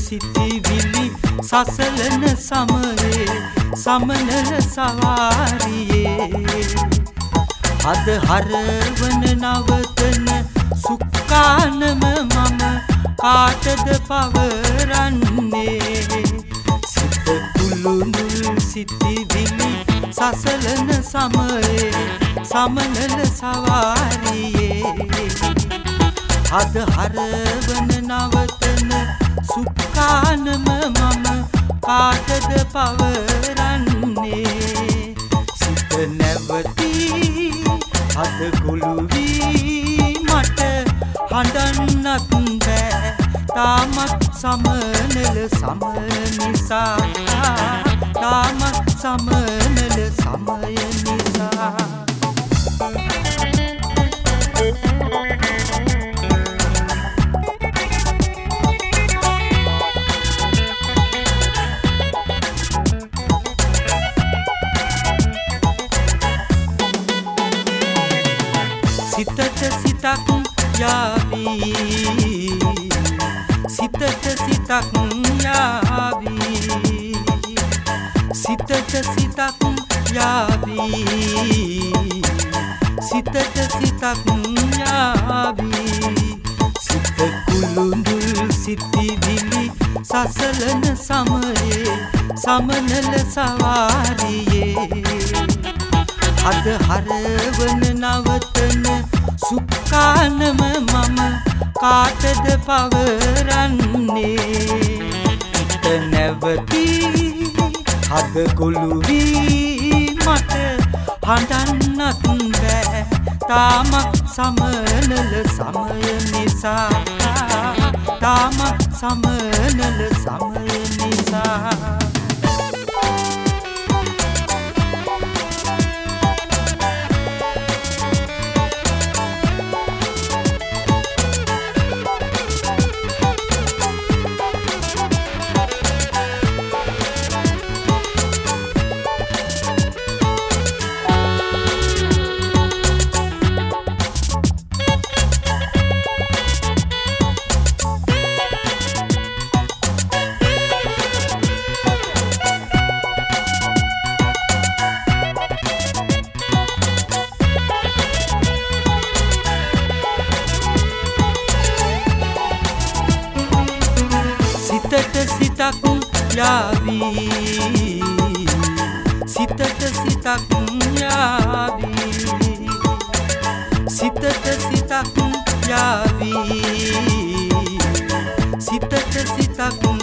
සිතිවිලි සසලන සමයේ සමනල සවාරියේ අද හරවන නවතන සුක්කානම මම කාටද පවරන්නේ සිත කුළුඳුල් සිතිවිලි සසලන සමයේ සමනල සවාරියේ අද හරවන නවතන සුක්කානම මම කාටද පවරන්නේ සිත නැවතී අද ගොළු වී මට හඬන්නත් බෑ තාමත් සමනල සමය නිසා තාමත් සමනල සමය නිසා සිතට සිතක් යාවී සිතට සිතක් යාවී සිතට සිතක් යාවී සිතට සිතක් යාවී සිත කුළුඳුල් සිතිවිලි සසලන සමයේ සමනල සවාරියේ අද හරවන නවතන සුක්කානම මම කාටද පවරන්නේ සිත නැවතී අද ගොළු වී මට හඬන්නත් බෑ තාමත් සමනල සමය නිසා තාමත් සමනල සමය නිසා සිතට සිතක් යාවී සිතට සිතක් යාවී සිතට සිතක් යාවී සිතට සිතක්